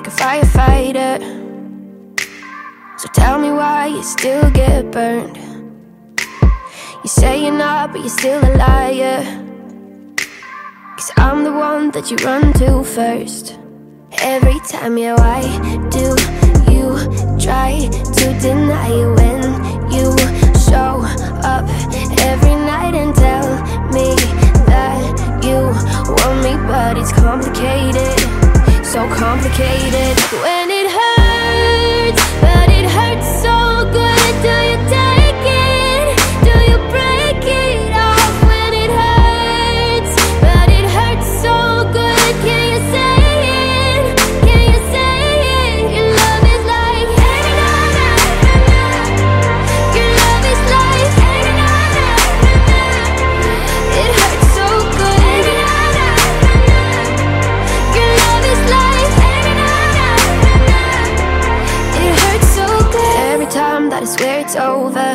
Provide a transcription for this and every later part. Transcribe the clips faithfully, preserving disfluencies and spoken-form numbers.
a firefighter. So tell me why you still get burned. You say you're not, but you're still a liar. Cause I'm the one that you run to first. Every time, yeah, why do you try to deny it when you show up every night and tell me that you want me? But it's complicated, so complicated. When it hurts, but it hurts so good. Do you take it? Do you break it off? When it hurts, but it hurts so good. Can you say it? Can you say it? Your love is like hey, na, na, na, na. Your love is like hey, na, na, na, na. It hurts so good. Hey, na, na, na, na. Your love is like hey, na, na, na, na. It hurts so good. Every time that I swear it's over,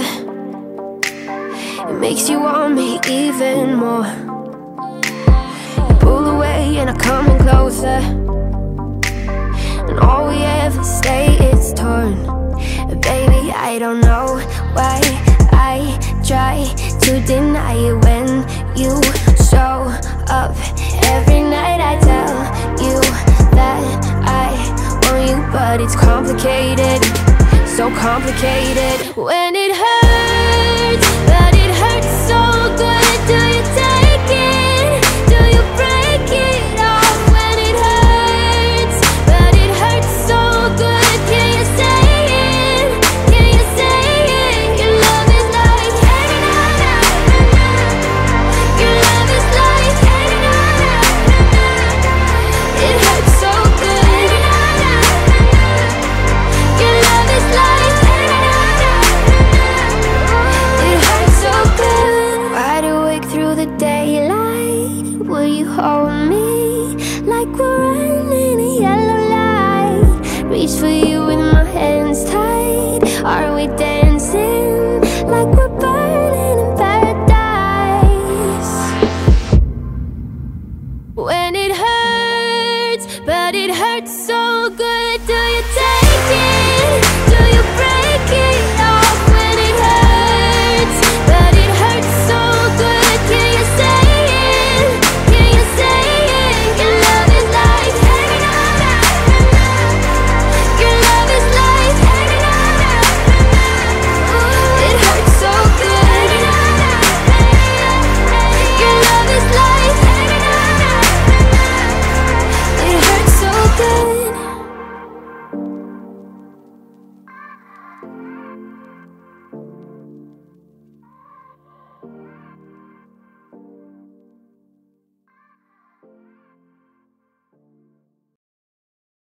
it makes you want me even more. You pull away and I'm coming closer, and all we ever say is torn. Baby, I don't know why I try to deny it when you show up every night. I tell you that I want you, but it's complicated, so complicated. When it hurts, but it hurts so good. Do you take it? Do you break it off? When it hurts, but it hurts so good. Can you say it? Can you say it? Your love is like hey, na, na, na, na. Your love is like hey, na, na, na, na. It hurts so good. Hey, na, na, na, na. Your love is like hey, na, na, na, na. It hurts so good. Wide awake through the daylight, will you hold me like we're running a yellow light? Reach for you with my hands tied. Are we dead?